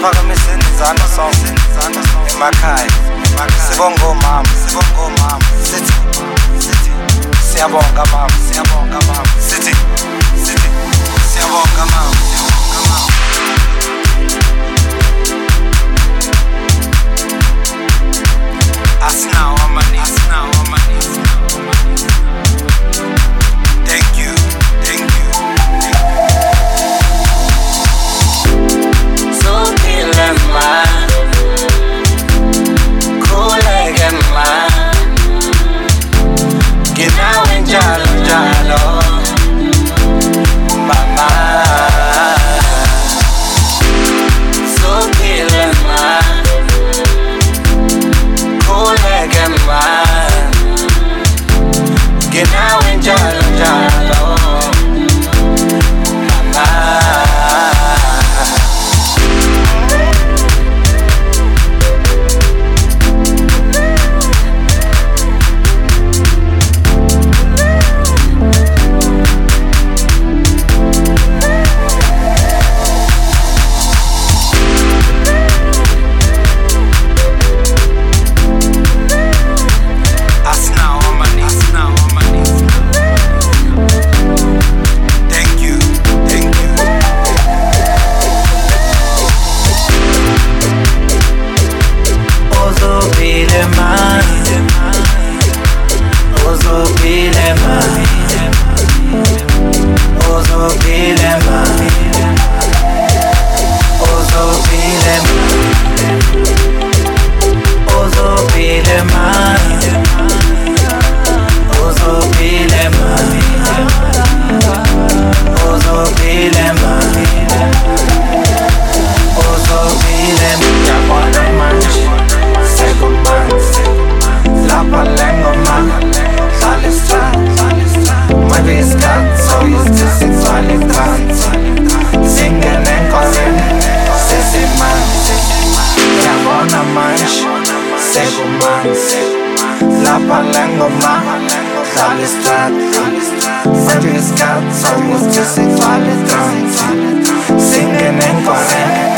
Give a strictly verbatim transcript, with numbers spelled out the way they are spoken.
Siphakamiseni izandla sonke emakhaya. Sibonga omama, sibonga omama. Sithi sithi siyabonga mama, siyabonga mama. Sithi sithi siyabonga mama, siyabonga mama. Asinawo amani, asinawo amani. Thank you, thank you. So dilemma, kuleke ma, kinawe njalo njalo, mama. So dilemma, kuleke ma, kinawe njalo njalo, mama. Lapha lengoma, dlala istrata. Manje isikhathi sokuthi sivale idansi, singene enkoreni.